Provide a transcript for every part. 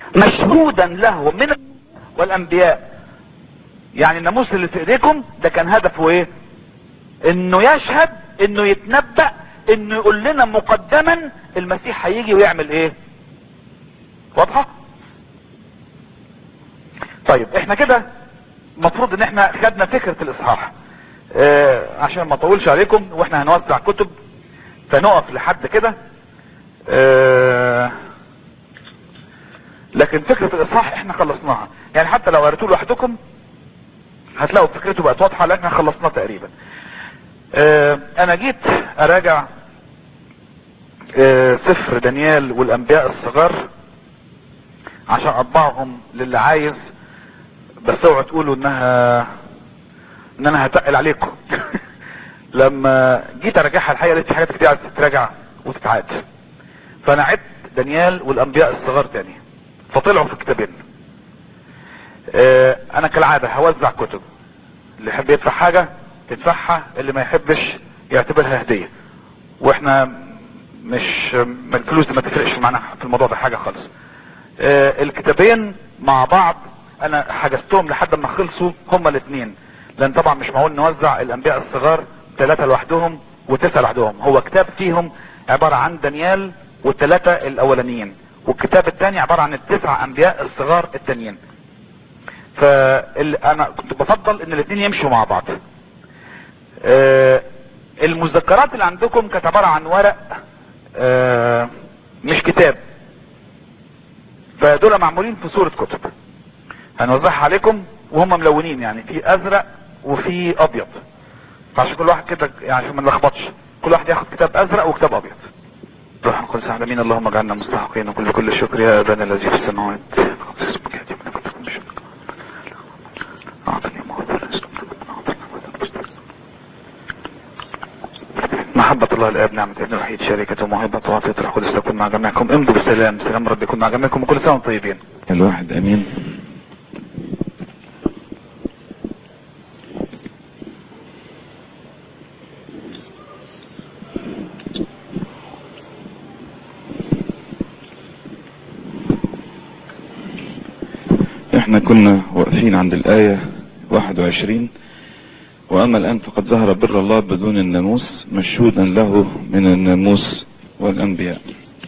مشهودا له من والانبياء. يعني الناموس اللي في ايديكم ده كان هدفه ايه؟ انه يشهد، انه يتنبأ، انه يقول لنا مقدما المسيح هيجي ويعمل ايه. واضحة؟ طيب احنا كده المفروض ان احنا خدنا فكرة الاصحاح. عشان ما اطولش عليكم واحنا هنوزع كتب فنقف لحد كده. لكن فكرة الاصحاح احنا خلصناها، يعني حتى لو قريتوه لوحدكم هتلاقوا فكرته بقت واضحة لان خلصناه تقريبا. انا جيت اراجع سفر دانيال والانبياء الصغار عشان اطبعهم للي عايز، بس اوعوا تقولوا ان انا هتقل عليكم. لما جيت اراجعها الحقيقه لقيت في حاجات كتير عايز تتراجع وتتعاد، فانا عدت دانيال والانبياء الصغار تاني فطلعوا في كتابين. انا كالعاده هوزع كتب، اللي يحب يدفع حاجه يدفعها، اللي ما يحبش يعتبرها هديه، واحنا مش الفلوس دي ما تفرقش معانا في الموضوع ده حاجه خالص. الكتابين مع بعض انا حجزتهم لحد ما خلصوا هما الاثنين، لان طبعا مش معقول نوزع الانبياء الصغار 3 لوحدهم و9 لوحدهم. هو كتاب فيهم عبارة عن دانيال وال3 الاولانيين، والكتاب الثاني عبارة عن ال9 انبياء الصغار التانيين. فانا كنت بفضل ان الاثنين يمشوا مع بعض. المذكرات اللي عندكم كانت عبارة عن ورق مش كتاب، فدول معمولين في صورة كتب هنوزعها عليكم وهم ملونين، يعني في ازرق وفي ابيض، فعشان كل واحد كده يعني عشان ما نلخبطش كل واحد ياخد كتاب ازرق وكتاب ابيض. روح القدس العالمين اللهم اجعلنا مستحقين كل الشكر يا ابانا الذي في السماوات. محبة الله الاب، نعمة ابن الوحيد، شركة وموهبة وعطية الروح القدس تكون مع جميعكم. امضوا بالسلام، سلام رب يكون مع جميعكم وكل سنة وانتم طيبين. الواحد امين. احنا كنا واقفين عند الآية 21: واما الان فقد ظهر بر الله بدون الناموس مشهودا له من الناموس والانبياء.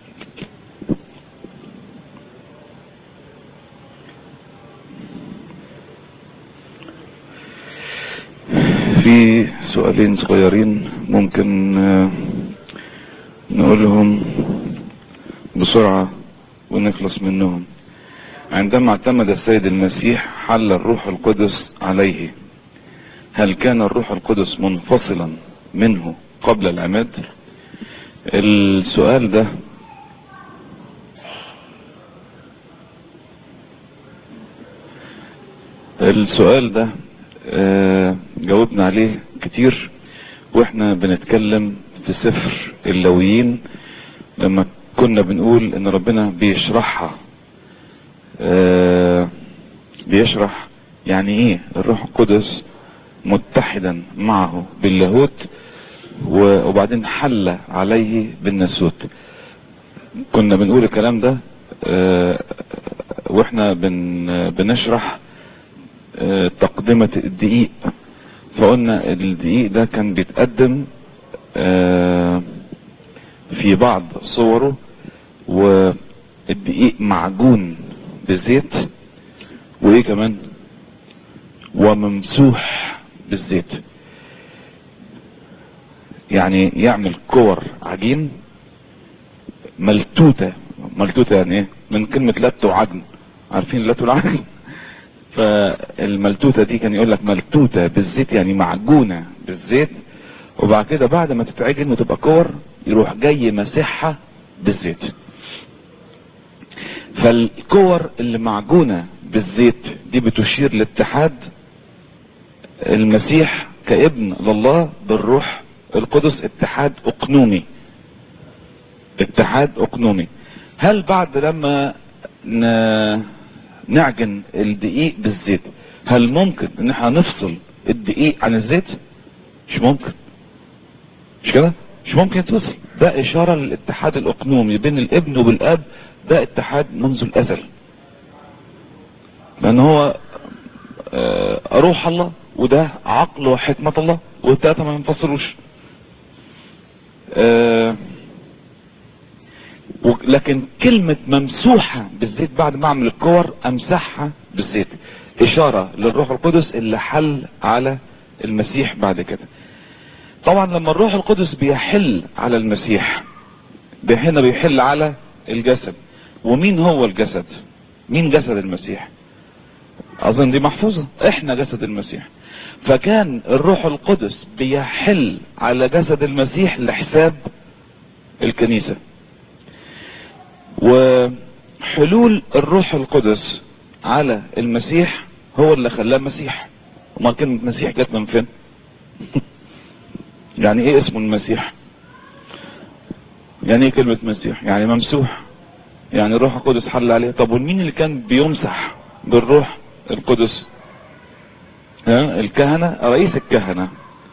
في سؤالين صغيرين ممكن نقولهم بسرعة ونخلص منهم. عندما اعتمد السيد المسيح حل الروح القدس عليه، هل كان الروح القدس منفصلا منه قبل العماد؟ السؤال ده جاوبنا عليه كتير واحنا بنتكلم في سفر اللاويين، لما كنا بنقول ان ربنا بيشرح يعني ايه الروح القدس متحدا معه باللاهوت وبعدين حل عليه بالناسوت. كنا بنقول الكلام ده واحنا بنشرح تقدمة الدقيق، فقلنا الدقيق ده كان بيتقدم في بعض صوره، والدقيق معجون بزيت وايه كمان وممسوح بالزيت، يعني يعمل كور عجين ملتوتة يعني ايه؟ من كلمة لت وعجن، عارفين اللت والعجن؟ فالملتوتة دي كان يقول لك ملتوتة بالزيت يعني معجونة بالزيت، وبعد كده بعد ما تتعجن وتبقى كور يروح جاي مسحها بالزيت. فالكور اللي معجونة بالزيت دي بتشير لاتحاد المسيح كابن لله بالروح القدس، اتحاد اقنومي. هل بعد لما نعجن الدقيق بالزيت هل ممكن ان احنا نفصل الدقيق عن الزيت؟ مش ممكن، مش كده؟ مش ممكن يتفصل. ده اشارة للاتحاد الاقنومي بين الابن وبالاب، ده اتحاد منذ الازل. لان هو روح الله، وده عقل وحكمة الله، والتلاتة ما ينفصلوش. لكن كلمة ممسوحة بالزيت بعد ما اعمل الكور امسحها بالزيت اشارة للروح القدس اللي حل على المسيح بعد كده. طبعا لما الروح القدس بيحل على المسيح هنا بيحل على الجسد. ومين هو الجسد؟ مين جسد المسيح؟ اظن دي محفوظة، احنا جسد المسيح. فكان الروح القدس بيحل على جسد المسيح لحساب الكنيسة. وحلول الروح القدس على المسيح هو اللي خلاه مسيح. وما كلمة مسيح جت من فين؟ يعني ايه اسم المسيح؟ يعني ايه كلمة مسيح؟ يعني ممسوح، يعني الروح القدس حل عليه. طب ومين اللي كان بيمسح بالروح القدس؟ الكهنة، رئيس الكهنة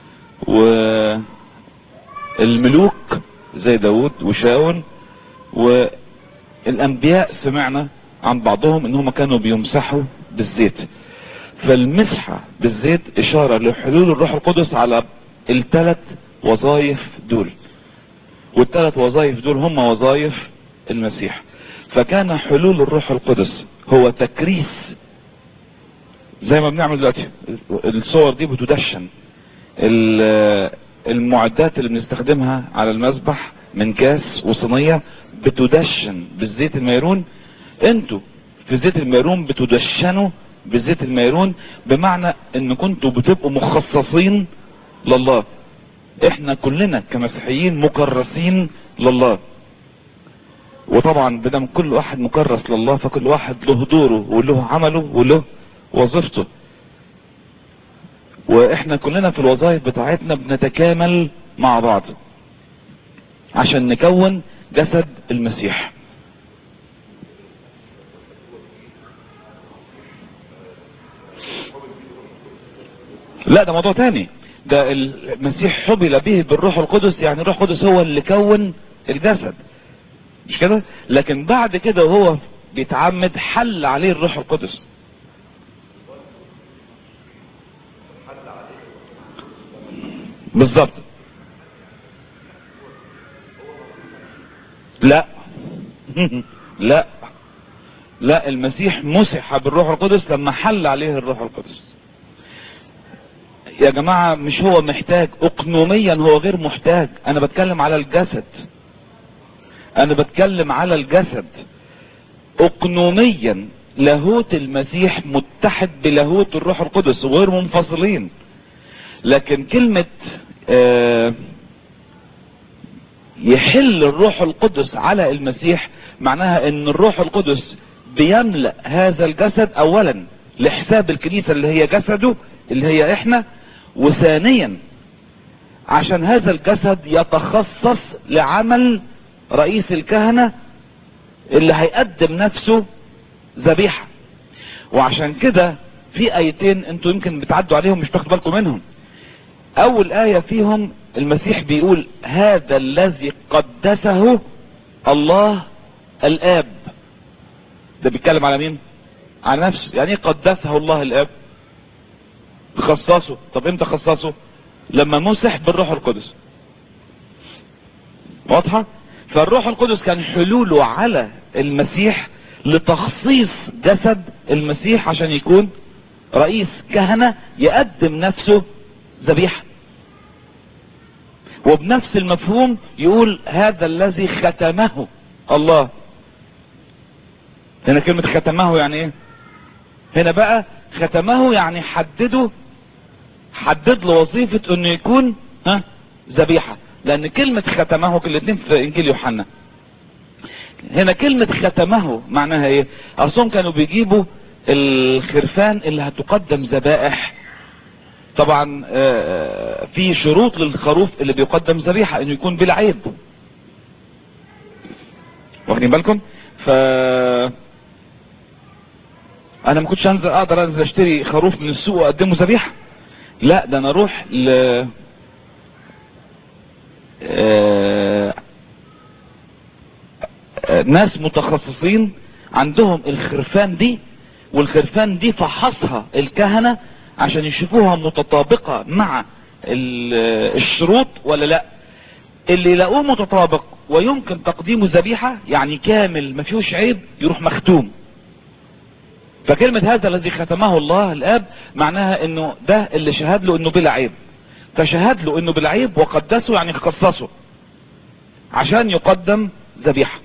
والملوك زي داود وشاول، والانبياء سمعنا عن بعضهم انهم كانوا بيمسحوا بالزيت. فالمسحة بالزيت اشارة لحلول الروح القدس على الثلاث وظائف دول، والثلاث وظائف دول هم وظائف المسيح. فكان حلول الروح القدس هو تكريس، زي ما بنعمل دلوقتي. الصور دي بتدشن، المعدات اللي بنستخدمها على المذبح من كاس وصينية بتدشن بالزيت الميرون. انتوا في زيت الميرون بتدشنوا بزيت الميرون، بمعنى ان كنتوا بتبقوا مخصصين لله. احنا كلنا كمسيحيين مكرسين لله. وطبعا بدم كل واحد مكرس لله فكل واحد له دوره وله عمله وله وظيفته. واحنا كلنا في الوظائف بتاعتنا بنتكامل مع بعض عشان نكون جسد المسيح. لا ده موضوع تاني. ده المسيح حبل به بالروح القدس، يعني الروح القدس هو اللي كون الجسد، مش كده؟ لكن بعد كده وهو بيتعمد حل عليه الروح القدس. بالظبط. لا لا لا، المسيح مسح بالروح القدس لما حل عليه الروح القدس. يا جماعة مش هو محتاج اقنوميا، هو غير محتاج. انا بتكلم على الجسد، انا بتكلم على الجسد. اقنوميا لاهوت المسيح متحد بلاهوت الروح القدس وغير منفصلين. لكن كلمة يحل الروح القدس على المسيح معناها ان الروح القدس بيملأ هذا الجسد اولا لحساب الكنيسة اللي هي جسده اللي هي احنا، وثانيا عشان هذا الجسد يتخصص لعمل رئيس الكهنة اللي هيقدم نفسه ذبيحة. وعشان كده في ايتين انتوا يمكن بتعدوا عليهم مش تاخدوا بالكم منهم. اول آية فيهم المسيح بيقول هذا الذي قدسه الله الاب. ده بيتكلم على مين؟ على نفسه. يعني ايه قدسه الله الاب؟ خصصه. طب امتى خصصه؟ لما مسح بالروح القدس. واضحة؟ فالروح القدس كان حلوله على المسيح لتخصيص جسد المسيح عشان يكون رئيس كهنة يقدم نفسه ذبيحة. وبنفس المفهوم يقول هذا الذي ختمه الله. هنا كلمة ختمه يعني ايه؟ هنا بقى ختمه يعني حدد له وظيفة انه يكون ذبيحة. لان كلمة ختمه في الاثنين في انجيل يوحنا. هنا كلمة ختمه معناها ايه؟ اصلا كانوا بيجيبوا الخرفان اللي هتقدم ذبائح. طبعا في شروط للخروف اللي بيقدم ذبيحة انه يكون بلا عيب. واخدين بالكم؟ انا ما كنتش اقدر انزل اشتري خروف من السوق واقدمه ذبيحة. لا ده انا اروح ناس متخصصين عندهم الخرفان دي والخرفان دي فحصها الكهنة عشان يشوفوها متطابقة مع الشروط ولا لا. اللي يلاقوه متطابق ويمكن تقديمه ذبيحة يعني كامل ما فيهوش عيب يروح مختوم. فكلمة هذا الذي ختمه الله الاب معناها انه ده اللي شهد له انه بلا عيب، فشهد له انه بلا عيب وقدسه يعني خصصه عشان يقدم ذبيحة.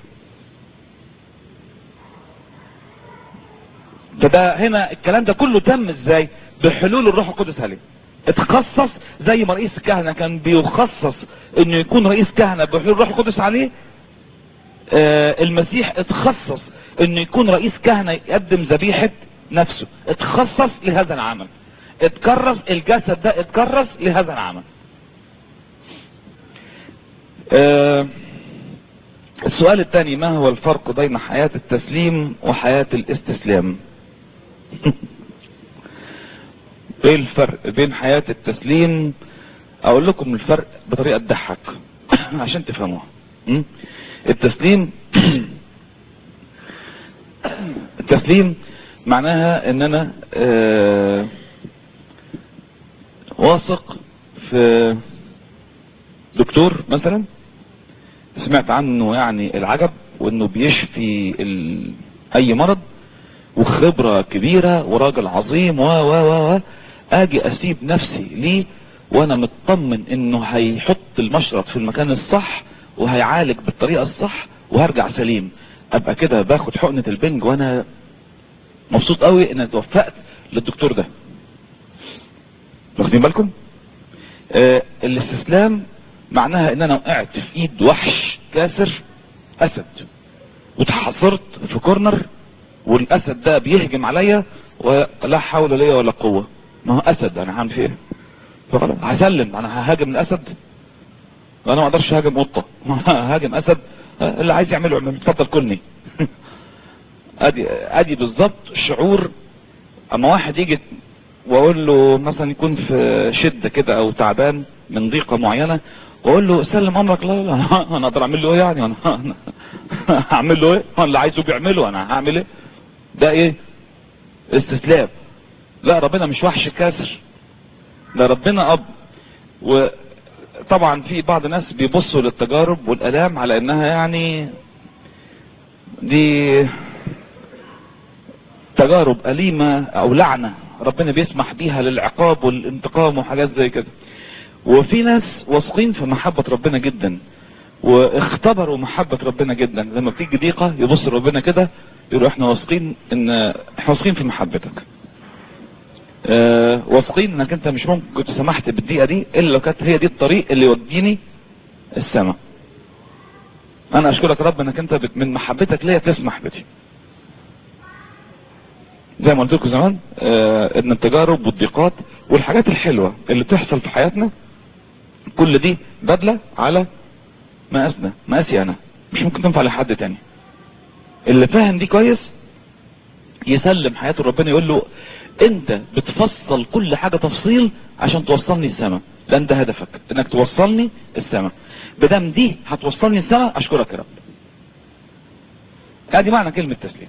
فده هنا الكلام ده كله تم ازاي؟ بحلول الروح القدس عليه. اتخصص زي ما رئيس الكهنة كان بيخصص انه يكون رئيس كهنة بحلول الروح القدس عليه. المسيح اتخصص انه يكون رئيس كهنة يقدم ذبيحة نفسه، اتخصص لهذا العمل، اتكرس الجسد ده اتكرس لهذا العمل. السؤال الثاني: ما هو الفرق بين حياة التسليم وحياة الاستسلام؟ ايه الفرق بين حياة التسليم؟ اقول لكم الفرق بطريقة تضحك عشان تفهموها. التسليم معناها ان انا واثق في دكتور مثلا سمعت عنه يعني العجب وانه بيشفي اي مرض وخبرة كبيرة وراجل عظيم و اجي اسيب نفسي ليه وانا مطمن انه هيحط المشرط في المكان الصح وهيعالج بالطريقة الصح وهرجع سليم. ابقى كده باخد حقنة البنج وانا مبسوط قوي ان اتوفقت للدكتور ده. واخدين بالكم؟ الاستسلام معناها ان انا وقعت في ايد وحش كاسر اسد واتحصرت في كورنر والاسد ده بيهجم عليا ولا حول لي ولا قوة. ما هو اسد، انا هعمل فيه ايه؟ فخلاص هسلم. انا ههاجم الاسد؟ انا ما اقدرش اهاجم قطة هاجم اسد. اللي عايز يعمله اعمل، اتفضل كلني. ادي بالظبط شعور اما واحد يجي واقول له مثلا يكون في شدة كده او تعبان من ضيقة معينة واقول له سلم امرك. لا انا اقدر اعمل له ايه يعني؟ انا هعمل له ايه؟ انا اللي عايزه بيعمله، انا هعمل ايه؟ ده ايه؟ استسلام. لا، ربنا مش وحش كاسر، ده ربنا اب. وطبعا في بعض الناس بيبصوا للتجارب والالام على انها يعني دي تجارب أليمة او لعنة ربنا بيسمح بيها للعقاب والانتقام وحاجات زي كده. وفي ناس واثقين في محبة ربنا جدا واختبروا محبة ربنا جدا، لما بتيجي ضيقة يبص ربنا كده يقولوا احنا واثقين في محبتك، واثقين انك انت مش ممكن كنت سمحت بالضيقة دي الا لو كانت هي دي الطريق اللي يوديني السماء. انا اشكرك رب انك انت من محبتك ليا تسمح بدي. زي ما قلت لكم زمان ان التجارب والضيقات والحاجات الحلوة اللي بتحصل في حياتنا كل دي بدلة على مقاسي انا، مش ممكن تنفع لحد تاني. اللي فاهم دي كويس يسلم حياته ربنا، يقول له انت بتفصل كل حاجة تفصيل عشان توصلني السماء، لان ده هدفك انك توصلني السماء. بدم دي هتوصلني السماء اشكرك يا رب. ادي معنى كلمة تسليم.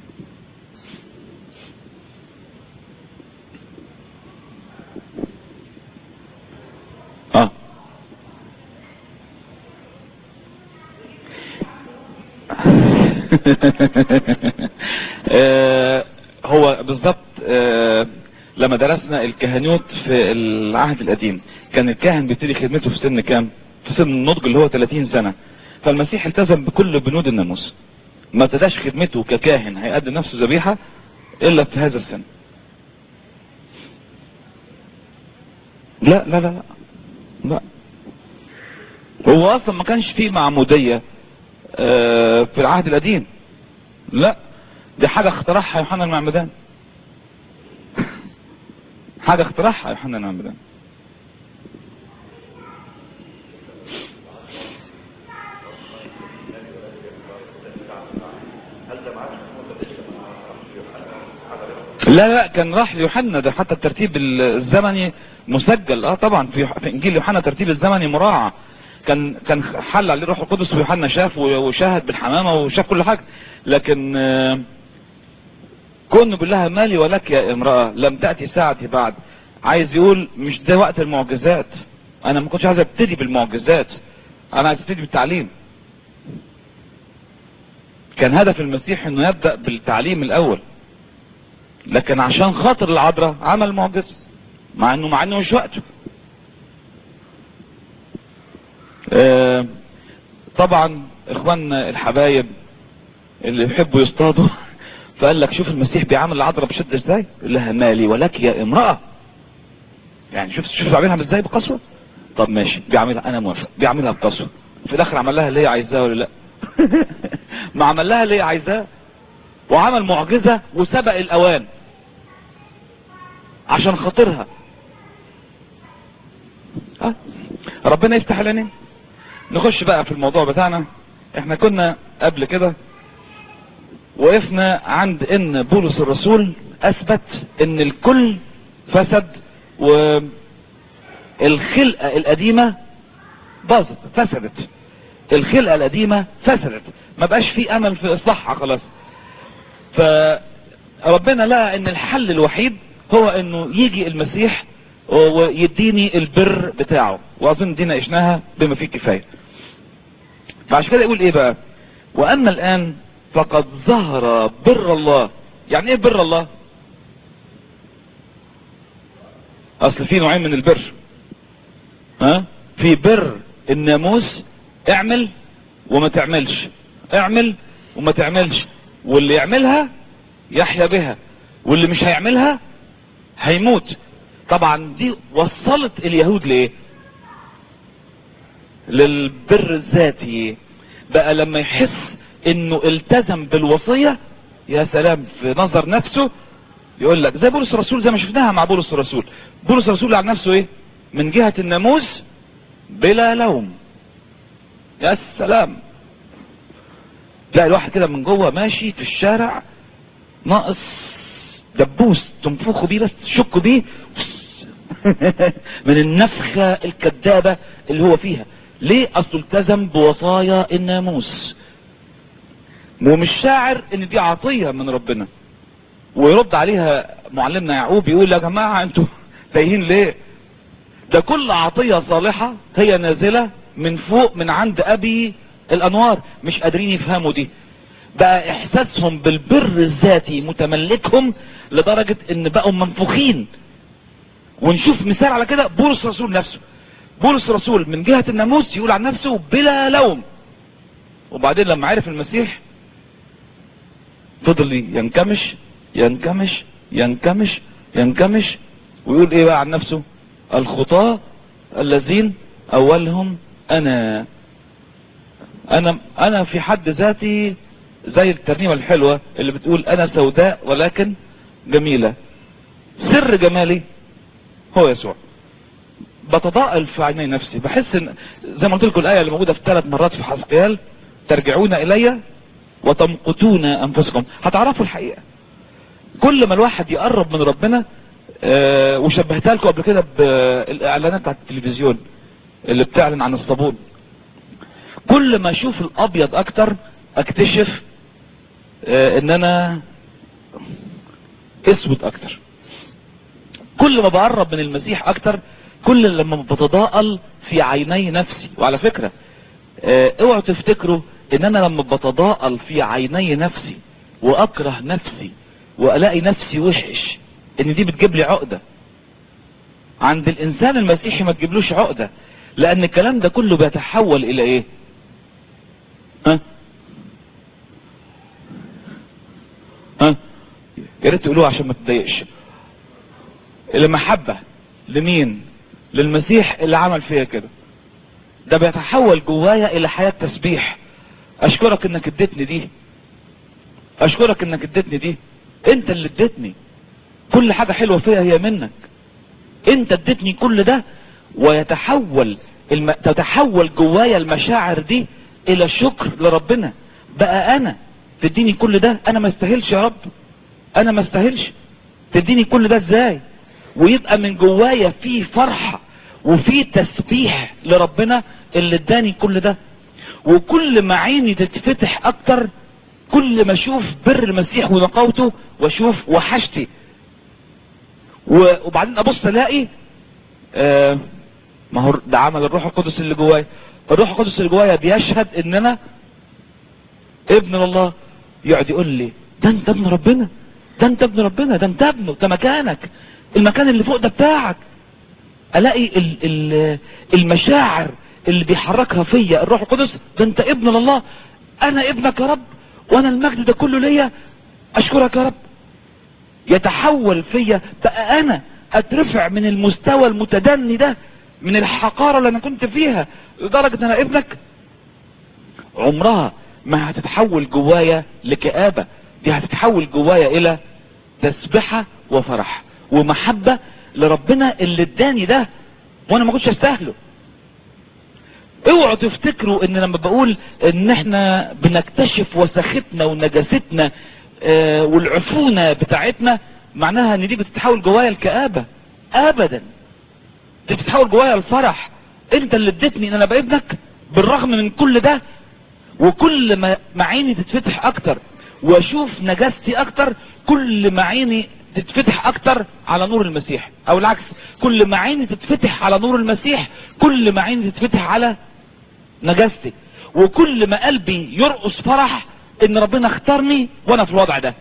هو بالظبط لما درسنا الكهنوت في العهد القديم كان الكاهن بيبتدي خدمته في سن كام؟ في سن النضج اللي هو 30 سنة. فالمسيح التزم بكل بنود الناموس، ما ابتداش خدمته ككاهن هيقدم نفسه ذبيحة الا في هذا السن. لا لا لا لا، هو اصلا ما كانش فيه معمودية في العهد القديم. لا، دي حاجة اخترعها يوحنا المعمدان. حاجة اخترعها يوحنا المعمدان. لا كان راح ليوحنا، ده حتى الترتيب الزمني مسجل. طبعا في انجيل يوحنا الترتيب الزمني مراعى. كان حل عليه روح القدس ويوحنا شاف وشاهد بالحمامة وشاف كل حاجة. لكن كونه بيقول لها مالي ولك يا امرأة لم تأتي ساعتي بعد، عايز يقول مش ده وقت المعجزات، انا ما كنتش عايز ابتدي بالمعجزات، انا عايز ابتدي بالتعليم. كان هدف المسيح انه يبدأ بالتعليم الاول، لكن عشان خاطر العذراء عمل معجزة مع انه مش وقته. طبعا اخواننا الحبايب اللي يحبوا يصطادوا فقال لك شوف المسيح بيعامل العذراء بشدة ازاي، يقول لها مالي ولك يا امرأة. يعني شوف بيعملها ازاي بقسوة. طب ماشي بيعملها، انا موافق، بيعملها بقسوة، في الاخر عمل لها اللي هي عايزاه ولا لا؟ ما عمل لها اللي هي عايزاه وعمل معجزة وسبق الاوان عشان خاطرها. ربنا يفتح علينا. نخش بقى في الموضوع بتاعنا. احنا كنا قبل كده وقفنا عند ان بولس الرسول اثبت ان الكل فسد والخلقة القديمة باظت فسدت، الخلقة القديمة فسدت، ما بقاش في امل في اصلاحها خلاص. فربنا لقى ان الحل الوحيد هو انه يجي المسيح ويديني البر بتاعه، واظن دي ناقشناها بما فيه كفاية. فعشان كده يقول ايه بقى؟ واما الان فقد ظهر بر الله. يعني ايه بر الله؟ اصل في نوعين من البر. في بر الناموس، اعمل وما تعملش، اعمل وما تعملش، واللي يعملها يحيا بها، واللي مش هيعملها هيموت. طبعا دي وصلت اليهود ليه؟ للبر الذاتي. بقى لما يحس انه التزم بالوصية، يا سلام، في نظر نفسه يقول لك زي بولس الرسول، زي ما شفناها مع بولس الرسول. بولس الرسول عن نفسه ايه؟ من جهة الناموس بلا لوم. يا سلام، تلاقي الواحد كده من جوه ماشي في الشارع ناقص دبوس تنفخوا بيه بس تشكوا بيه من النفخة الكذابة اللي هو فيها. ليه؟ اصله التزم بوصايا الناموس ومش شاعر ان دي عطية من ربنا. ويرد عليها معلمنا يعقوب يقول يا جماعة انتوا تايهين ليه؟ ده كل عطية صالحة هي نازلة من فوق من عند ابي الانوار. مش قادرين يفهموا دي. بقى احساسهم بالبر الذاتي متملكهم لدرجة ان بقوا منفوخين. ونشوف مثال على كده بولس الرسول نفسه. بولس الرسول من جهة الناموس يقول عن نفسه بلا لوم، وبعدين لما عرف المسيح فضل ينكمش ينكمش ينكمش ينكمش، ويقول ايه بقى عن نفسه؟ الخطاة الذين اولهم انا في حد ذاتي، زي الترنيمة الحلوة اللي بتقول انا سوداء ولكن جميلة. سر جمالي هو يسوع. بتضاءل في عيني نفسي، بحس ان زي ما قلت لكم الايه اللي موجوده في 3 مرات في حزقيال، ترجعون الي وتمقتون انفسكم. هتعرفوا الحقيقه كل ما الواحد يقرب من ربنا. وشبهتها لكم قبل كده بالاعلانات بتاعت التلفزيون اللي بتعلن عن الصابون. كل ما اشوف الابيض اكتر اكتشف ان انا اسود اكتر. كل ما بقرب من المسيح اكتر كل لما بتضاءل في عيني نفسي. وعلى فكرة اوعوا تفتكروا ان انا لما بتضاءل في عيني نفسي واكره نفسي والاقي نفسي وحش ان دي بتجيب لي عقدة. عند الانسان المسيحي ما تجيبلوش عقدة، لان الكلام ده كله بيتحول الى ايه؟ يا ريت تقولوها عشان ما تضايقش. المحبة لمين؟ للمسيح اللي عمل فيها كده. ده بيتحول جوايا الى حياة تسبيح. اشكرك انك اديتني دي، اشكرك انك اديتني دي، انت اللي اديتني. كل حاجة حلوة فيها هي منك، انت اديتني كل ده. ويتحول تتحول جوايا المشاعر دي الى شكر لربنا. بقى انا تديني كل ده؟ انا ما استاهلش يا رب، انا ما استاهلش. تديني كل ده ازاي؟ ويبقى من جوايا في فرحة وفي تسبيح لربنا اللي اداني كل ده. وكل ما عيني تتفتح اكتر كل ما اشوف بر المسيح ونقاوته واشوف وحشتي، وبعدين ابص الاقي ما هو ده عمل الروح القدس اللي جوايا. الروح القدس اللي جوايا بيشهد ان انا ابن الله. يقعد يقول لي ده انت ابن ربنا، ده انت ابن ربنا، ده انت ابنه، ده مكانك، المكان اللي فوق ده بتاعك. الاقي المشاعر اللي بيحركها فيا الروح القدس، ده انت ابن الله، انا ابنك يا رب، وانا المجد ده كله ليا، اشكرك يا رب. يتحول فيا بقى، انا اترفع من المستوى المتدني ده، من الحقارة اللي انا كنت فيها، لدرجة ان انا ابنك. عمرها ما هتتحول جوايا لكآبة، دي هتتحول جوايا الى تسبحة وفرح ومحبة لربنا اللي اداني ده وانا ما كنتش استاهله. اوعوا تفتكروا ان لما بقول ان احنا بنكتشف وسختنا ونجاستنا والعفونة بتاعتنا، معناها ان دي بتتحول جوايا الكآبة. ابدا، دي بتتحول جوايا الفرح. انت اللي اديتني ان انا ابقى ابنك بالرغم من كل ده. وكل ما عيني تتفتح اكتر واشوف نجاستي اكتر، كل ما عيني تتفتح اكتر على نور المسيح، او العكس، كل ما عيني تتفتح على نور المسيح كل ما عيني تتفتح على نجاستي، وكل ما قلبي يرقص فرح ان ربنا اختارني وانا في الوضع ده.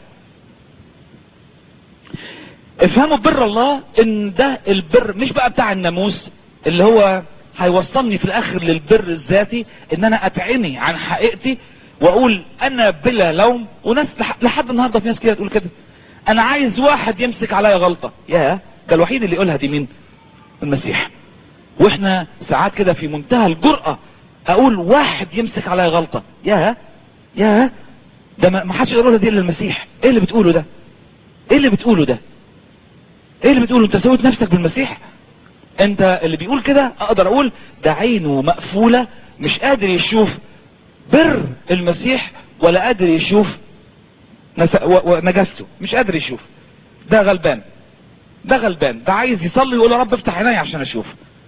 افهموا بر الله ان ده البر مش بقى بتاع الناموس اللي هو هيوصلني في الاخر للبر الذاتي، ان انا اتعمي عن حقيقتي واقول انا بلا لوم. وناس لحد النهارده في ناس كده تقول كده، انا عايز واحد يمسك عليا غلطة. يا ده الوحيد اللي يقولها دي مين؟ المسيح. واحنا ساعات كده في منتهى الجرأة اقول واحد يمسك عليا غلطة. يا ده ما حدش يقولها دي الا المسيح. ايه اللي بتقوله ده؟ ايه اللي بتقوله ده؟ ايه اللي بتقوله؟ انت سويت نفسك بالمسيح؟ انت اللي بيقول كده اقدر اقول ده عينه مقفولة، مش قادر يشوف بر المسيح ولا قادر يشوف ونجاسته، مش قادر يشوف. ده غلبان، ده غلبان، ده عايز يصلي ويقول يا رب افتح عيني عشان اشوف.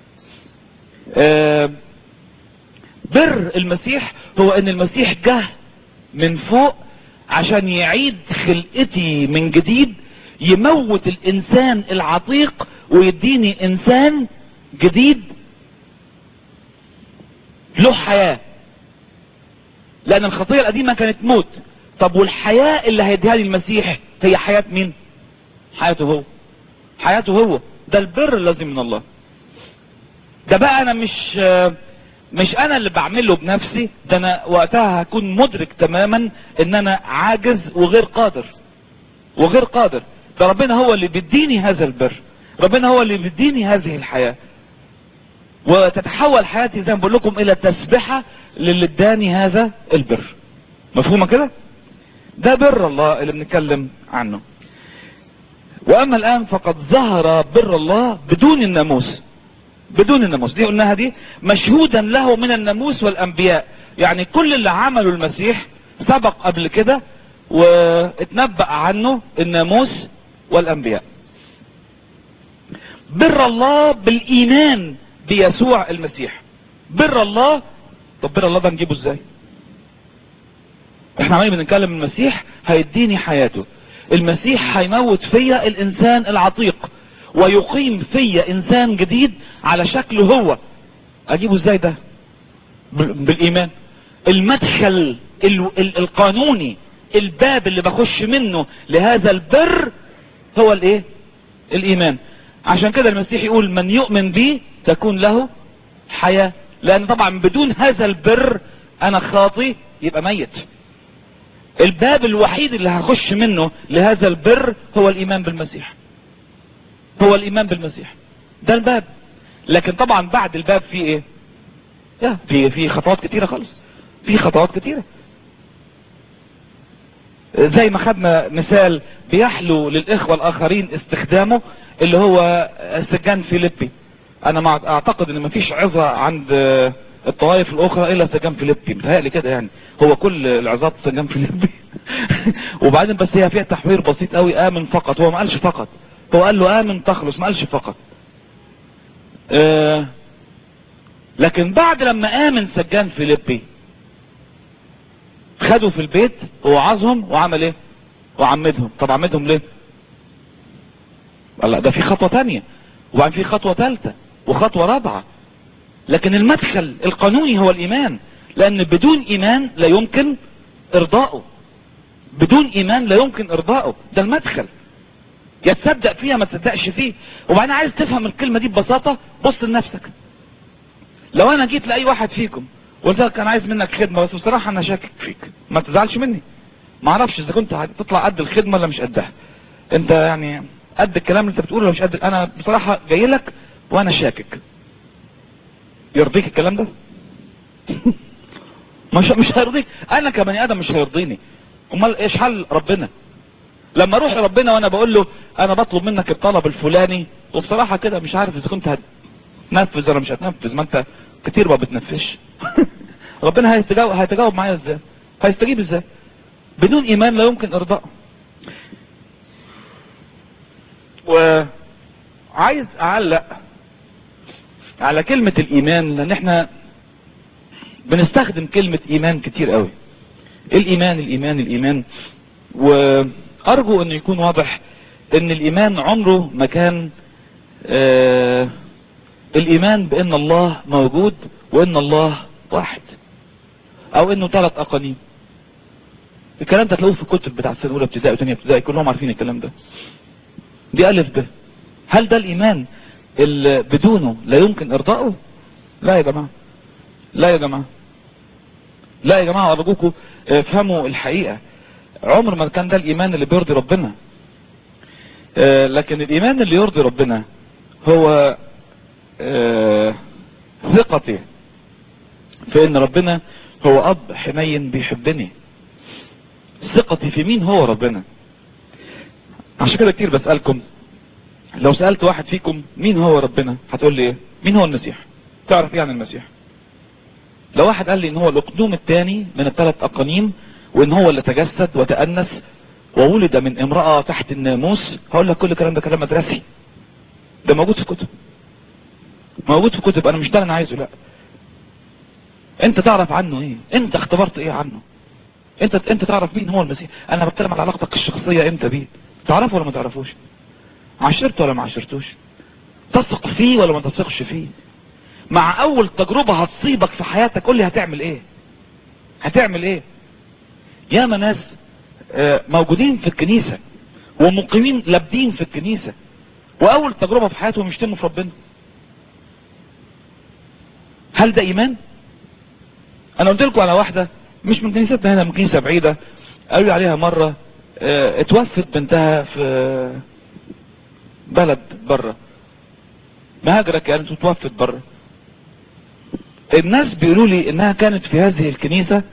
بر المسيح هو ان المسيح جه من فوق عشان يعيد خلقتي من جديد، يموت الانسان العتيق ويديني انسان جديد له حياة. لان الخطية القديمة كانت موت. طب والحياة اللي هيديها لي المسيح هي حياة مين؟ حياته هو، حياته هو. ده البر اللازم من الله. ده بقى انا مش انا اللي بعمله بنفسي، ده انا وقتها هكون مدرك تماما ان انا عاجز وغير قادر وغير قادر. ده ربنا هو اللي بيديني هذا البر، ربنا هو اللي بيديني هذه الحياة، وتتحول حياتي زي ما بقول لكم الى تسبحة للي اداني هذا البر. مفهومة كده؟ ده بر الله اللي بنتكلم عنه. واما الان فقد ظهر بر الله بدون الناموس. بدون الناموس دي قلناها، دي مشهودا له من الناموس والانبياء. يعني كل اللي عمله المسيح سبق قبل كده واتنبأ عنه الناموس والانبياء. بر الله بالايمان بيسوع المسيح. بر الله. طب بر الله ده نجيبه ازاي؟ احنا عمالين بنتكلم المسيح هيديني حياته، المسيح هيموت فيا الانسان العتيق ويقيم فيا انسان جديد على شكله هو. اجيبه ازاي ده؟ بالايمان. المدخل القانوني، الباب اللي بخش منه لهذا البر هو الايه؟ الايمان. عشان كده المسيح يقول من يؤمن بي تكون له حياة. لان طبعا بدون هذا البر انا خاطي يبقى ميت. الباب الوحيد اللي هخش منه لهذا البر هو الايمان بالمسيح، هو الايمان بالمسيح. ده الباب. لكن طبعا بعد الباب في ايه؟ في خطوات كتيرة خالص، في خطوات كتيرة. زي ما خدنا مثال بيحلو للاخوة الاخرين استخدامه، اللي هو سجان فيليبي. انا ما اعتقد ان مفيش عظة عند الطوائف الاخرى الا سجان فيليبي، متهيألي كده يعني. هو كل العظات سجان فيليبي. وبعدين بس هي فيها تحوير بسيط قوي، امن فقط. هو ما قالش فقط، هو قال له امن تخلص، ما قالش فقط. لكن بعد لما امن سجان فيليبي خدوا في البيت ووعظهم وعمل ايه؟ وعمدهم. طب عمدهم ليه؟ لا، ده في خطوة تانية، وبعدين في خطوة ثالثة وخطوة رابعة. لكن المدخل القانوني هو الايمان، لان بدون ايمان لا يمكن ارضائه. بدون ايمان لا يمكن ارضائه، ده المدخل. يا تصدق فيها ما تصدقش فيه. وبعدين عايز تفهم الكلمة دي ببساطة، بص لنفسك. لو انا جيت لاي واحد فيكم وقلت لك انا عايز منك خدمة، بس بصراحة انا شاكك فيك، ما تزعلش مني، ما اعرفش اذا كنت هتطلع قد الخدمة ولا مش قدها. انت يعني قد الكلام اللي انت بتقوله ولا مش قد؟ انا بصراحة جاي لك وانا شاكك. يرضيك الكلام ده؟ مش هيرضيك. انا كبني ادم مش هيرضيني. امال ايش حل ربنا؟ لما اروح لربنا وانا بقول له انا بطلب منك الطلب الفلاني، وبصراحة كده مش عارف اذا كنت هتنفذ ولا مش هتنفذ، ما انت كتير ما بتنفذش. ربنا هيتجاوب معايا ازاي؟ هيستجيب ازاي؟ بدون ايمان لا يمكن ارضاء. وعايز اعلق على كلمة الايمان، لان احنا بنستخدم كلمة ايمان كتير قوي. الايمان الايمان الايمان، وارجو ان يكون واضح ان الايمان عمره ما كان الايمان بان الله موجود وان الله واحد، او انه 3 اقانيم. الكلام ده تلاقوه في الكتب بتاع السنة الاولى ابتدائي وثانيه ابتدائي، كلهم عارفين الكلام ده. دي الف ب. هل ده الايمان اللي بدونه لا يمكن ارضائه؟ لا يا جماعة، لا يا جماعة، لا يا جماعة، ارجوكم افهموا الحقيقة. عمر ما كان ده الايمان اللي بيرضي ربنا. لكن الايمان اللي يرضي ربنا هو ثقتي في ان ربنا هو اب حنين بيحبني. ثقتي في مين هو ربنا. عشان كده كتير بسألكم، لو سألت واحد فيكم مين هو ربنا هتقول لي ايه؟ مين هو المسيح؟ تعرف ايه عن المسيح؟ لو واحد قال لي ان هو الاقنوم الثاني من ال3 اقانيم، وان هو اللي تجسد وتأنس وولد من امرأة تحت الناموس، هقول لك كل الكلام ده كلام مدرسي. ده موجود في كتب، موجود في كتب. انا مش ده انا عايزه، لا. انت تعرف عنه ايه؟ انت اختبرت ايه عنه؟ انت تعرف مين هو المسيح. انا بتكلم على علاقتك الشخصية انت بيه. تعرفه ولا ما تعرفوش؟ عشرته ولا ما عشرتوش؟ تثق فيه ولا ما تثقش فيه؟ مع اول تجربة هتصيبك في حياتك قول لي هتعمل ايه؟ هتعمل ايه؟ ياما ناس موجودين في الكنيسة ومقيمين لابدين في الكنيسة، واول تجربة في حياتهم يشتموا في ربنا. هل ده ايمان؟ انا قلت لكم على واحدة مش من كنيستنا هنا، من كنيسة بعيدة، قالوا لي عليها مرة اتوفت بنتها في بلد بره، مهاجرة كانت وتوفت بره. الناس بيقولوا لي انها كانت في هذه الكنيسة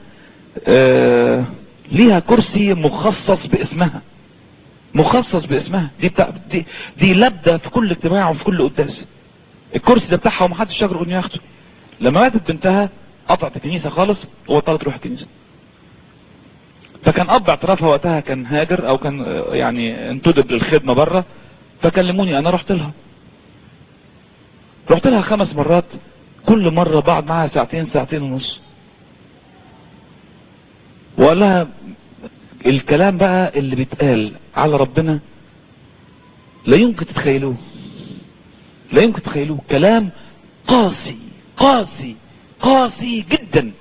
ليها كرسي مخصص باسمها، مخصص باسمها. دي لابدة في كل اجتماع وفي كل قداس. الكرسي ده بتاعها ومحدش يجرؤ انه ياخده. لما ماتت بنتها قطعت الكنيسة خالص وبطلت تروح الكنيسة. فكان اب اعترافها وقتها كان هاجر او كان يعني انتدب للخدمة بره، فكلموني. انا رحت لها 5 مرات، كل مرة بعد معها ساعتين ونص، وقال لها الكلام بقى اللي بيتقال على ربنا لا يمكن تتخيلوه، لا يمكن تتخيلوه. كلام قاسي قاسي قاسي جدا.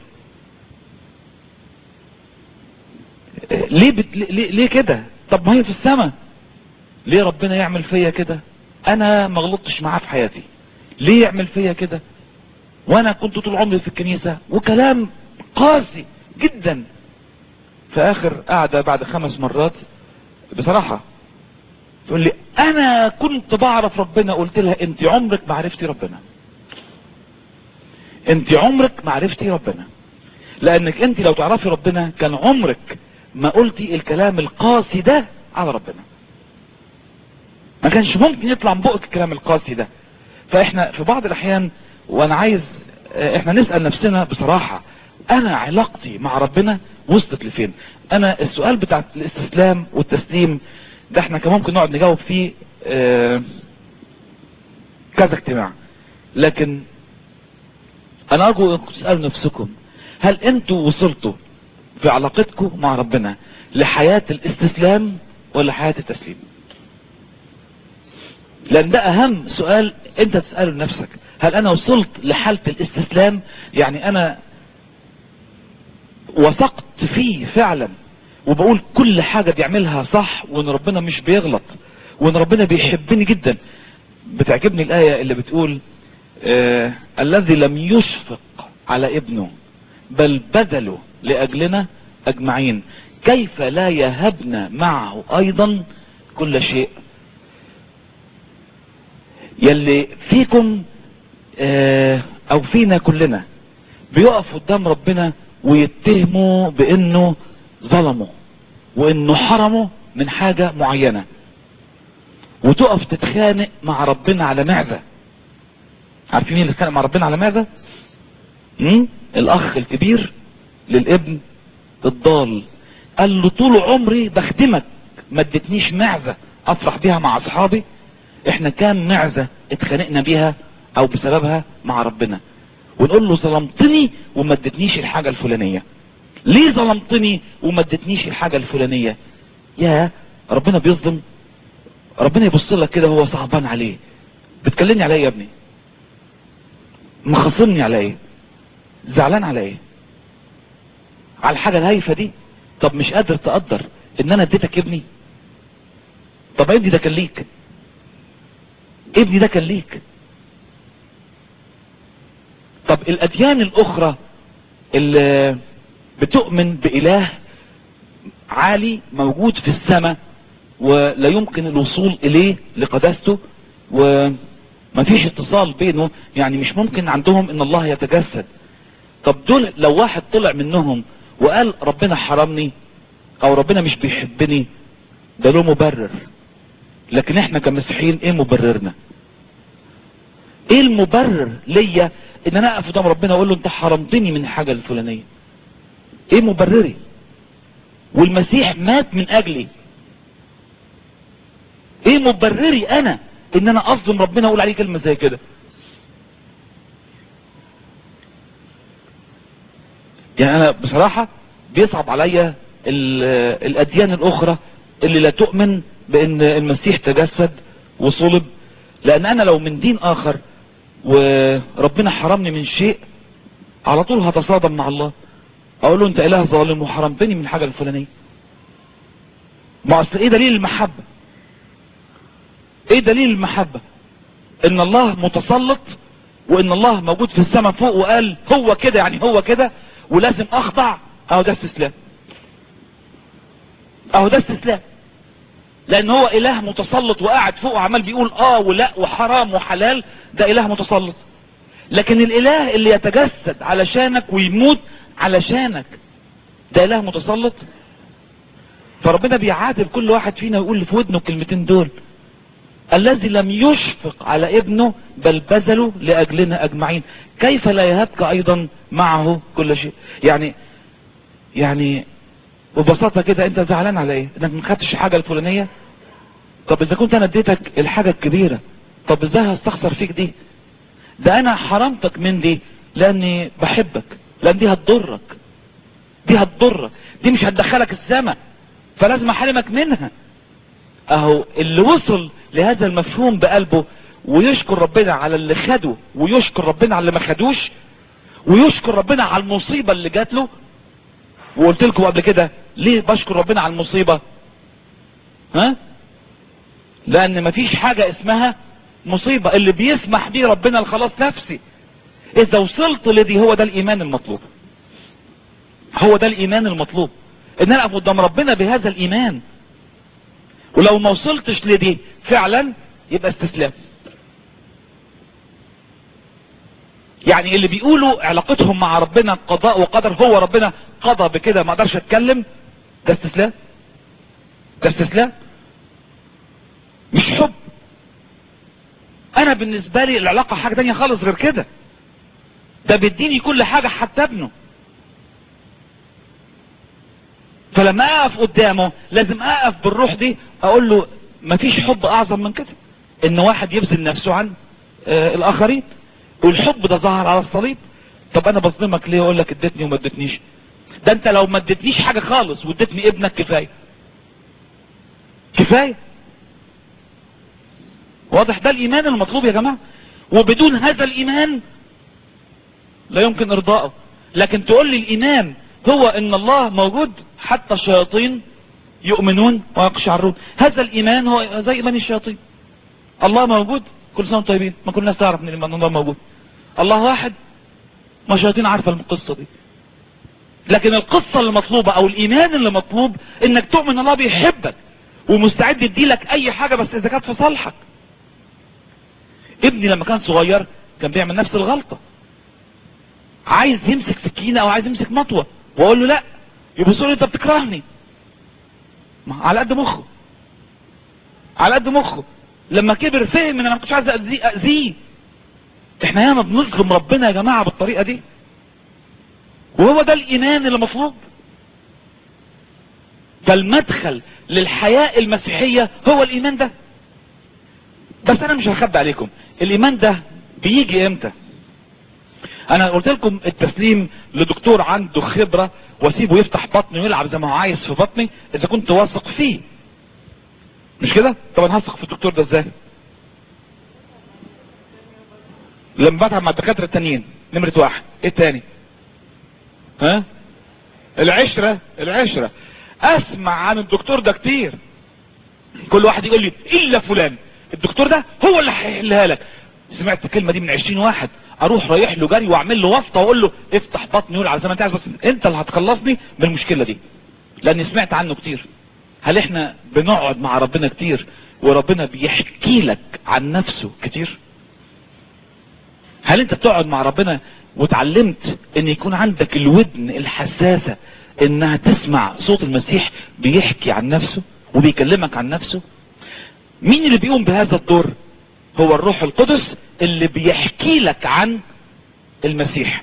ليه كده؟ طب ما هي في السماء، ليه ربنا يعمل فيا كده؟ انا ما غلطتش معاه في حياتي، ليه يعمل فيا كده وانا كنت طول عمري في الكنيسة؟ وكلام قاسي جدا. في اخر قاعدة بعد 5 مرات بصراحة تقول لي انا كنت بعرف ربنا. قلت لها انت عمرك ما عرفتي ربنا، انت عمرك ما عرفتي ربنا، لانك انت لو تعرفي ربنا كان عمرك ما قلتي الكلام القاسي ده على ربنا. ما كانش ممكن يطلع من بقك الكلام القاسي ده. فاحنا في بعض الاحيان، وانا عايز احنا نسأل نفسنا بصراحة، انا علاقتي مع ربنا وصلت لفين؟ انا السؤال بتاع الاستسلام والتسليم ده احنا كمان ممكن نقعد نجاوب فيه كذا اجتماع، لكن انا ارجو انكم تسألوا نفسكم، هل انتوا وصلتوا في علاقتكم مع ربنا لحياة الاستسلام ولا حياة التسليم؟ لان ده اهم سؤال انت تسأله لنفسك. هل انا وصلت لحالة الاستسلام؟ يعني انا وثقت فيه فعلا وبقول كل حاجة بيعملها صح، وان ربنا مش بيغلط، وان ربنا بيحبني جدا. بتعجبني الآية اللي بتقول الذي لم يشفق على ابنه بل بذله لأجلنا أجمعين كيف لا يهبنا معه أيضا كل شيء. يلي فيكم أو فينا كلنا بيقف قدام ربنا ويتهموا بأنه ظلمه وأنه حرمه من حاجة معينة، وتقف تتخانق مع ربنا على معزة. عارفين مين اللي اتخانق مع ربنا على معزة؟ الاخ الكبير للابن الضال، قال له طول عمري بخدمك ما ادتنيش معزة افرح بيها مع اصحابي. احنا كام معزة اتخانقنا بيها او بسببها مع ربنا، ونقول له ظلمتني وما ادتنيش الحاجة الفلانية. ليه ظلمتني وما ادتنيش الحاجة الفلانية؟ يا ربنا بيظلم؟ ربنا يبص لك كده هو صعبان عليه. بتكلمني على ايه يا ابني؟ مخاصمني على ايه؟ زعلان على ايه؟ على الحاجة الهايفة دي؟ طب مش قادر تقدر ان انا اديتك ابني؟ طب ابني ده كان ليك، ابني ده كان ليك. طب الاديان الاخرى اللي بتؤمن بإله عالي موجود في السماء ولا يمكن الوصول اليه لقداسته ومفيش اتصال بينه، يعني مش ممكن عندهم ان الله يتجسد. طب دول لو واحد طلع منهم وقال ربنا حرمني او ربنا مش بيحبني، ده له مبرر. لكن احنا كمسيحيين ايه مبررنا؟ ايه المبرر ليا ان انا اقف قدام ربنا واقول له انت حرمتني من الحاجة الفلانية؟ ايه مبرري؟ والمسيح مات من اجلي. ايه مبرري انا ان انا اظلم ربنا واقول عليه كلمة زي كده؟ يعني انا بصراحة بيصعب عليا الاديان الاخرى اللي لا تؤمن بان المسيح تجسد وصلب. لان انا لو من دين اخر وربنا حرمني من شيء على طول هتصادم مع الله، اقول له انت اله ظالم وحرمتني من الحاجة الفلانية. ما اصل ايه دليل المحبة؟ ايه دليل المحبة؟ ان الله متسلط وان الله موجود في السماء فوق وقال هو كده يعني هو كده ولازم اخضع. اهو ده استسلام، اهو ده استسلام. لان هو اله متسلط وقاعد فوق وعمال بيقول ولا وحرام وحلال، ده اله متسلط. لكن الاله اللي يتجسد علشانك ويموت علشانك ده اله متسلط. فربنا بيعاتب كل واحد فينا ويقول في ودنه الكلمتين دول: الذي لم يشفق على ابنه بل بذله لاجلنا اجمعين كيف لا يهبك ايضا معه كل شيء. يعني ببساطة كده انت زعلان على ايه؟ انك ما خدتش الحاجة الفلانية؟ طب اذا كنت انا اديتك الحاجة الكبيرة، طب ازاي هستخسر فيك دي؟ ده انا حرمتك من دي لاني بحبك، لان دي هتضرك، دي هتضرك، دي مش هتدخلك السماء، فلازم احرمك منها. اهو اللي وصل لهذا المفهوم بقلبه ويشكر ربنا على اللي خده ويشكر ربنا على اللي ما خدوش ويشكر ربنا على المصيبة اللي جات له. وقلت لكم قبل كده ليه بشكر ربنا على المصيبة؟ لان مفيش حاجة اسمها مصيبة. اللي بيسمح بيه ربنا الخلاص نفسي. اذا وصلت لدي هو ده الايمان المطلوب، هو ده الايمان المطلوب، ان انا اقف قدام ربنا بهذا الايمان. ولو ما وصلتش لدي فعلا يبقى استسلام. يعني اللي بيقولوا علاقتهم مع ربنا قضاء وقدر، هو ربنا قضى بكده ما اقدرش اتكلم، ده استسلام، ده استسلام مش حب. انا بالنسبة لي العلاقة حاجة تانية خالص غير كده. ده بيديني كل حاجة حتى ابنه. فلما اقف قدامه لازم اقف بالروح دي، اقول له مفيش حب اعظم من كده، ان واحد يبذل نفسه عن الاخرين. والحب ده ظهر على الصليب. طب انا بظلمك ليه؟ اقول لك اديتني وما اديتنيش. ده انت لو ما اديتنيش حاجة خالص واديتني ابنك كفاية كفاية. واضح؟ ده الايمان المطلوب يا جماعة، وبدون هذا الايمان لا يمكن ارضائه. لكن تقول لي الايمان هو ان الله موجود، حتى الشياطين يؤمنون ويقشعرون. هذا الايمان هو زي ايمان الشياطين. الله موجود، كل سنة طيبين، ما كل الناس تعرف ان الله موجود. الله واحد، ما الشياطين عارفة القصة دي. لكن القصة اللي مطلوبة او الايمان اللي مطلوب انك تؤمن الله بيحبك ومستعد يديلك اي حاجة بس اذا كانت في صالحك. ابني لما كان صغير كان بيعمل نفس الغلطة، عايز يمسك سكينة او عايز يمسك مطوة واقول له لا، يبصوا لي انت بتكرهني. على قد مخه، على قد مخه. لما كبر فهم ان انا ما كنتش عايز اذيه. احنا ياما بنظلم ربنا يا جماعة بالطريقة دي، وهو ده الايمان اللي مطلوب. فالمدخل للحياة المسيحية هو الايمان ده. بس انا مش هخبي عليكم، الايمان ده بيجي امتى؟ انا قلت لكم التسليم لدكتور عنده خبرة واسيبه يفتح بطني ويلعب زي ما هو عايز في بطني اذا كنت واثق فيه، مش كده؟ طب انا هثق في الدكتور ده ازاي؟ لما بتعب مع الدكاترة التانيين. نمرة واحد. ايه التاني؟ ها؟ العشرة. اسمع عن الدكتور ده كتير، كل واحد يقول لي الا فلان الدكتور ده هو اللي هيحلها لك. سمعت الكلمة دي من 20 واحد، اروح رايح له جري واعمل له واسطة واقول له افتح بطني ويقول زي ما انت عايز، بس انت اللي هتخلصني من المشكلة دي، لاني سمعت عنه كتير. هل احنا بنقعد مع ربنا كتير وربنا بيحكي لك عن نفسه كتير؟ هل انت بتقعد مع ربنا وتعلمت ان يكون عندك الودن الحساسة انها تسمع صوت المسيح بيحكي عن نفسه وبيكلمك عن نفسه؟ مين اللي بيقوم بهذا الدور؟ هو الروح القدس اللي بيحكي لك عن المسيح.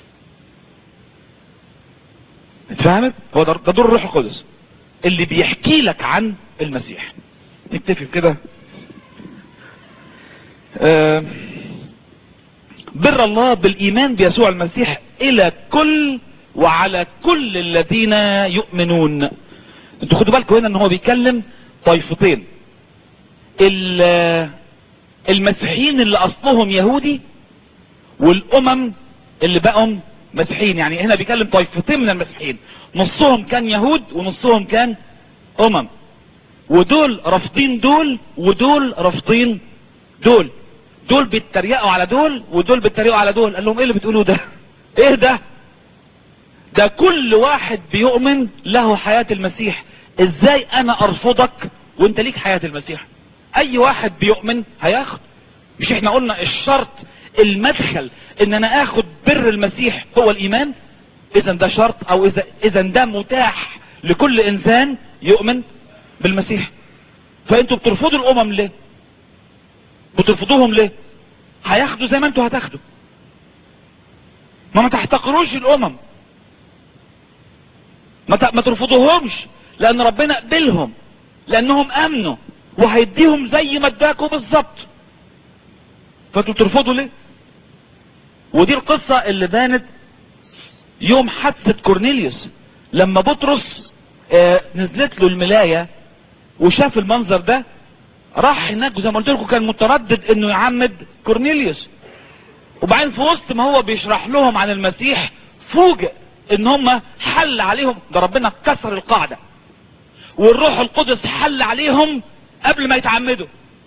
اتفهمت؟ هو ده دور الروح القدس اللي بيحكي لك عن المسيح. نكتفي بكده. بر الله بالايمان بيسوع المسيح الى كل وعلى كل الذين يؤمنون. انتوا خدوا بالكم هنا ان هو بيكلم طائفتين، المسيحيين اللي اصلهم يهودي والامم اللي بقوا مسيحيين. يعني هنا بيكلم طائفتين من المسيحيين، نصهم كان يهود ونصهم كان امم، ودول رافضين دول ودول رافضين دول. دول بيتريقوا على دول ودول بيتريقوا على دول. قال لهم ايه اللي بتقولوه ده؟ ايه ده؟ ده كل واحد بيؤمن له حياة المسيح. ازاي انا ارفضك وانت ليك حياة المسيح؟ اي واحد بيؤمن هياخد. مش احنا قلنا الشرط المدخل ان انا اخد بر المسيح هو الايمان؟ اذا ده شرط، او اذا ده متاح لكل انسان يؤمن بالمسيح. فانتوا بترفضوا الامم ليه؟ بترفضوهم ليه؟ هياخدوا زي ما انتوا هتاخدوا. ما تحتقروش الامم، ما ترفضوهمش، لان ربنا قبلهم لانهم امنوا وهيديهم زي ما اداكوا بالظبط. فانتوا بترفضوا ليه؟ ودي القصة اللي بانت يوم حادثة كورنيليوس، لما بطرس نزلت له الملاية وشاف المنظر ده، راح هناك وزي ما قلت لكم كان متردد انه يعمد كورنيليوس. وبعدين في وسط ما هو بيشرح لهم عن المسيح فوجئ ان هم حل عليهم، ده ربنا كسر القاعدة والروح القدس حل عليهم قبل ما يتعمدوا.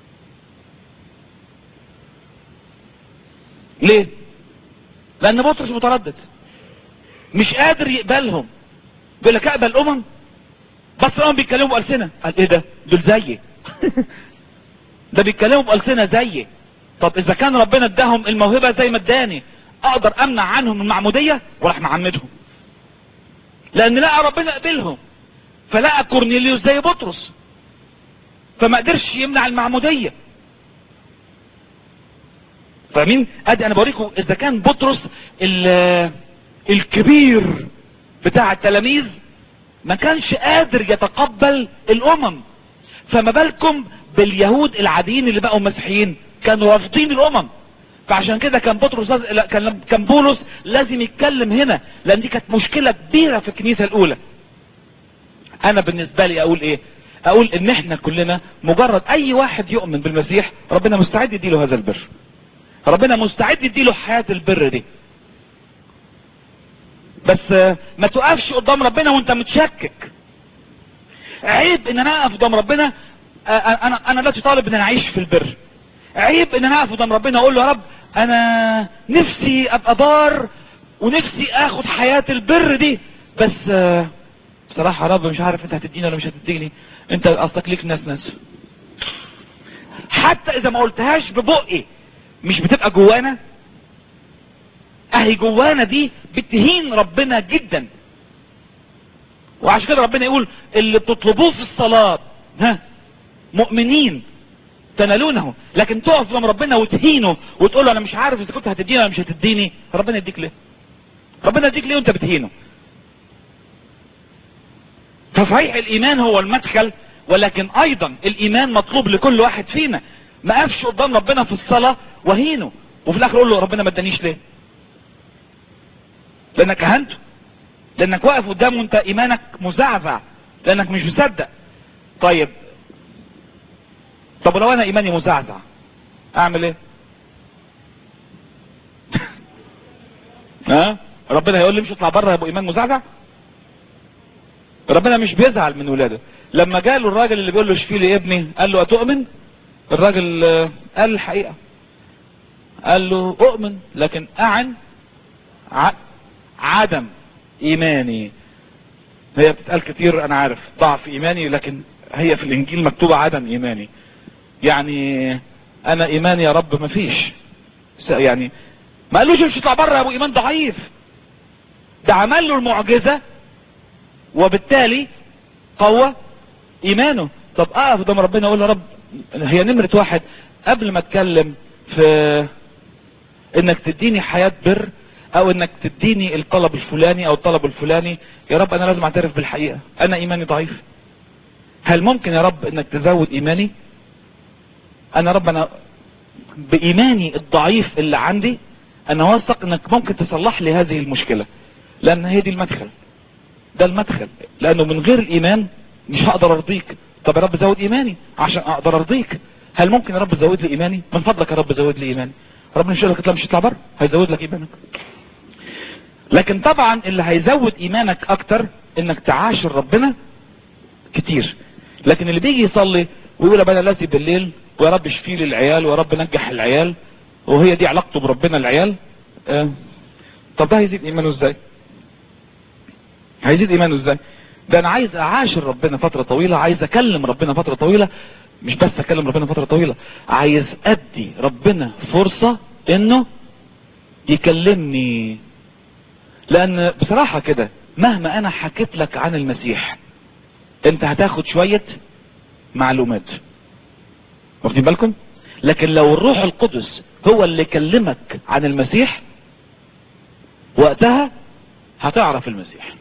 ليه؟ لان بطرس متردد، مش قادر يقبلهم. بيقول لك اقبل الامم بس الامم بيتكلموا بألسنة. قال ايه ده؟ دول زيي. ده بيتكلموا بألسنة زيي. طب اذا كان ربنا اداهم الموهبة زي ما اداني، اقدر امنع عنهم المعمودية؟ وراح معمدهم، لان لقى ربنا قبلهم. فلقى كورنيليوس زي بطرس فما قدرش يمنع المعمودية. فاهمين؟ ادي انا بوريكم اذا كان بطرس الكبير بتاع التلاميذ ما كانش قادر يتقبل الامم، فما بالكم باليهود العاديين اللي بقوا مسيحيين كانوا رافضين الامم. فعشان كده كان بطرس كان بولس لازم يتكلم هنا، لان دي كانت مشكلة كبيرة في الكنيسة الاولى. انا بالنسبة لي اقول ايه؟ اقول ان احنا كلنا مجرد اي واحد يؤمن بالمسيح ربنا مستعد يديله هذا البر، ربنا مستعد يديله حياة البر دي. بس ما تقفش قدام ربنا وانت متشكك. عيب ان انا اقف قدام ربنا انا لا طالب ان انا اعيش في البر. عيب ان انا اقف قدام ربنا اقول له يا رب انا نفسي ابقى بار ونفسي اخد حياة البر دي، بس بصراحة يا رب مش عارف انت هتديني ولا مش هتديني، انت اصلك ليك ناس. حتى اذا ما قلتهاش ببقي مش بتبقى جوانا؟ اهي جوانا دي بتهين ربنا جدا. وعشان كده ربنا يقول اللي بتطلبوه في الصلاة مؤمنين تنالونه. لكن تقف قدام ربنا وتهينه وتقول له انا مش عارف اذا كنت هتديني ولا مش هتديني، ربنا يديك ليه؟ ربنا يديك ليه وانت بتهينه؟ فصحيح الايمان هو المدخل، ولكن ايضا الايمان مطلوب لكل واحد فينا. ما اقفش قدام ربنا في الصلاة وهينه وفي الاخر اقول له ربنا ما ادانيش ليه؟ لانك اهنته، لانك واقف قدامه وانت ايمانك مزعزع، لانك مش مصدق. طب ولو انا ايماني مزعزع اعمل ايه؟ ربنا هيقول لي مش اطلع بره يا ابو ايمان مزعزع؟ ربنا مش بيزعل من ولاده. لما جاله الراجل اللي بيقول له اشفي لي ابني قال له اتؤمن؟ الراجل قال الحقيقة، قال له اؤمن لكن اعن عدم ايماني. هي بتتقال كتير انا عارف ضعف ايماني، لكن هي في الانجيل مكتوبة عدم ايماني. يعني انا ايماني يا رب مفيش، يعني ما قالوش مش اطلع بره يا ابو ايمان ضعيف، ده عمل له المعجزة وبالتالي قوة ايمانه. طب اقف قدام ربنا اقول يا رب، هي نمرة واحد قبل ما اتكلم في انك تديني حياة بر او انك تديني الطلب الفلاني او الطلب الفلاني، يا رب انا لازم اعترف بالحقيقة انا ايماني ضعيف. هل ممكن يا رب انك تزود ايماني؟ انا رب انا بايماني الضعيف اللي عندي انا واثق انك ممكن تصلح لي هذه المشكلة، لان هي دي المدخل، ده المدخل. لانه من غير الايمان مش هقدر ارضيك. طب يا رب زود ايماني عشان اقدر ارضيك. هل ممكن يا رب تزود لي ايماني؟ من فضلك يا رب زود لي ايماني. ربنا مش هيقول لك مش هتطلع بره، هيزود لك ايمانك. لكن طبعا اللي هيزود ايمانك اكتر انك تعاشر ربنا كتير. لكن اللي بيجي يصلي ويقول يا بنا لازم بالليل ويا رب اشفي لي العيال ويا رب نجح العيال وهي دي علاقته بربنا العيال، طب ده هيزيد ايمانه ازاي؟ هيزيد ايمانه ازاي؟ ده انا عايز اعاشر ربنا فترة طويلة، عايز اكلم ربنا فترة طويلة، مش بس اكلم ربنا فترة طويلة، عايز ادي ربنا فرصة انه يكلمني. لان بصراحة كده مهما انا حكيت لك عن المسيح انت هتاخد شوية معلومات، واخدين بالكم؟ لكن لو الروح القدس هو اللي كلمك عن المسيح وقتها هتعرف المسيح.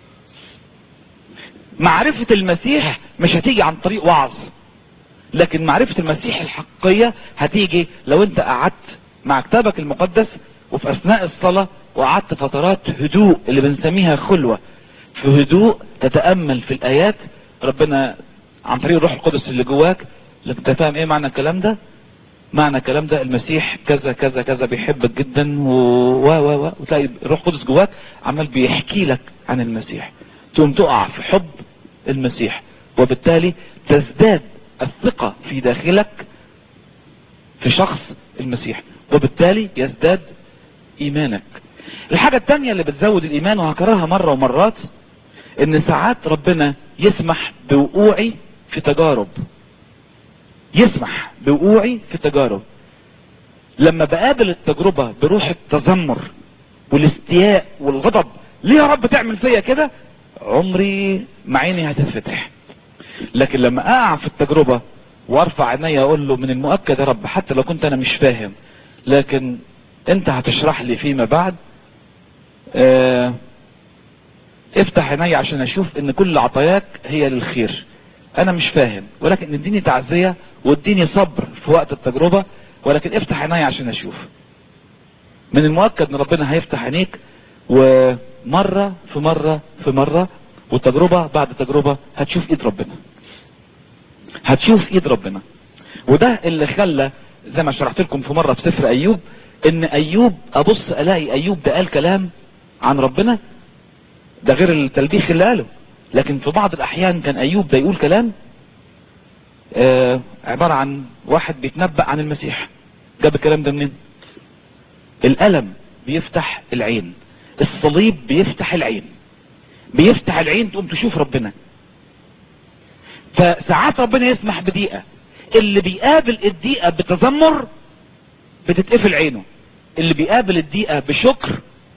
معرفة المسيح مش هتيجي عن طريق وعظ، لكن معرفة المسيح الحقيقية هتيجي لو انت قعدت مع كتابك المقدس وفي اثناء الصلاة وقعدت فترات هدوء اللي بنسميها خلوة، في هدوء تتأمل في الايات ربنا عن طريق الروح القدس اللي جواك. لكن انت فاهم ايه معنى الكلام ده؟ معنى الكلام ده المسيح كذا كذا كذا بيحبك جدا وتلاقي الروح القدس جواك عمال بيحكي لك عن المسيح، تقوم تقع في حب المسيح وبالتالي تزداد الثقة في داخلك في شخص المسيح وبالتالي يزداد ايمانك. الحاجة التانية اللي بتزود الايمان وهكررها مرة ومرات ان ساعات ربنا يسمح بوقوعي في تجارب، يسمح بوقوعي في تجارب. لما بقابل التجربة بروح التذمر والاستياء والغضب، ليه يا رب تعمل فيا كده؟ عمري ما عيني هتتفتح. لكن لما اقع في التجربة وارفع عيني اقول له من المؤكد يا رب حتى لو كنت انا مش فاهم لكن انت هتشرح لي فيما بعد، افتح عيني عشان اشوف ان كل عطاياك هي للخير. انا مش فاهم ولكن اديني تعزية واديني صبر في وقت التجربة، ولكن افتح عيني عشان اشوف. من المؤكد ان ربنا هيفتح عينيك، ومرة في مرة في مرة وتجربة بعد تجربة هتشوف ايد ربنا، هتشوف ايد ربنا. وده اللي خلى زي ما شرحت لكم في مرة في سفر ايوب، ان ايوب ابص الاقي ايوب ده قال كلام عن ربنا، ده غير التلبيخ اللي قاله، لكن في بعض الاحيان كان ايوب ده يقول كلام عبارة عن واحد بيتنبأ عن المسيح. جاب الكلام ده منين؟ الألم بيفتح العين، الصليب بيفتح العين، بيفتح العين تقوم تشوف ربنا. فساعات ربنا يسمح بدقيقة، اللي بيقابل الدقيقة بتذمر بتتقفل عينه، اللي بيقابل الدقيقة بشكر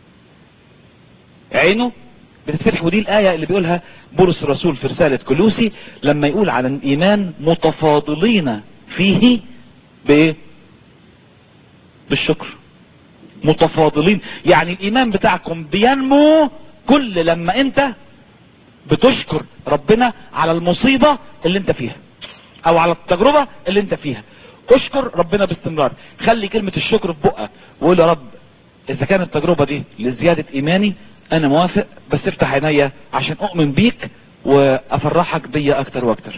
عينه بتتفتح. ودي الآية اللي بيقولها بولس الرسول في رسالة كولوسي لما يقول على الإيمان متفاضلين فيه بإيه؟ بالشكر. متفاضلين يعني الإيمان بتاعكم بينمو كل لما أنت بتشكر ربنا على المصيبة اللي أنت فيها أو على التجربة اللي أنت فيها. اشكر ربنا باستمرار، خلي كلمة الشكر في بقك وقول يا رب إذا كانت التجربة دي لزيادة إيماني انا موافق، بس افتح عينيا عشان اؤمن بيك وافرحك بيا اكتر واكتر.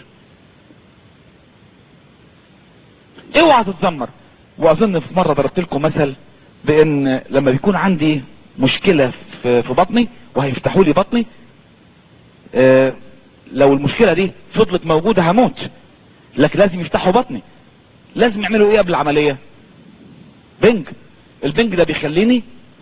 اوعى تتذمر. واظن في مرة ضربت لكم مثل بان لما بيكون عندي مشكلة في بطني وهيفتحوا لي بطني، لو المشكلة دي فضلت موجودة هموت، لكن لازم يفتحوا بطني. لازم يعملوا ايه قبل العملية؟ بنج. البنج ده بيخليني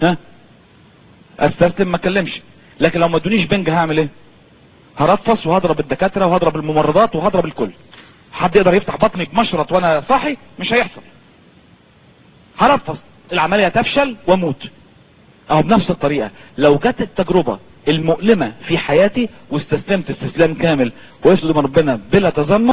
استسلم ما اتكلمش، لكن لو ما ادونيش بنج هعمل ايه؟ هرفص وهضرب الدكاتره وهضرب الممرضات وهضرب الكل. حد يقدر يفتح بطني بمشرط وانا صاحي؟ مش هيحصل. هرفص، العمليه تفشل واموت. اهو بنفس الطريقه لو جت التجربه المؤلمه في حياتي واستسلمت استسلام كامل واسلم ربنا بلا تذمر،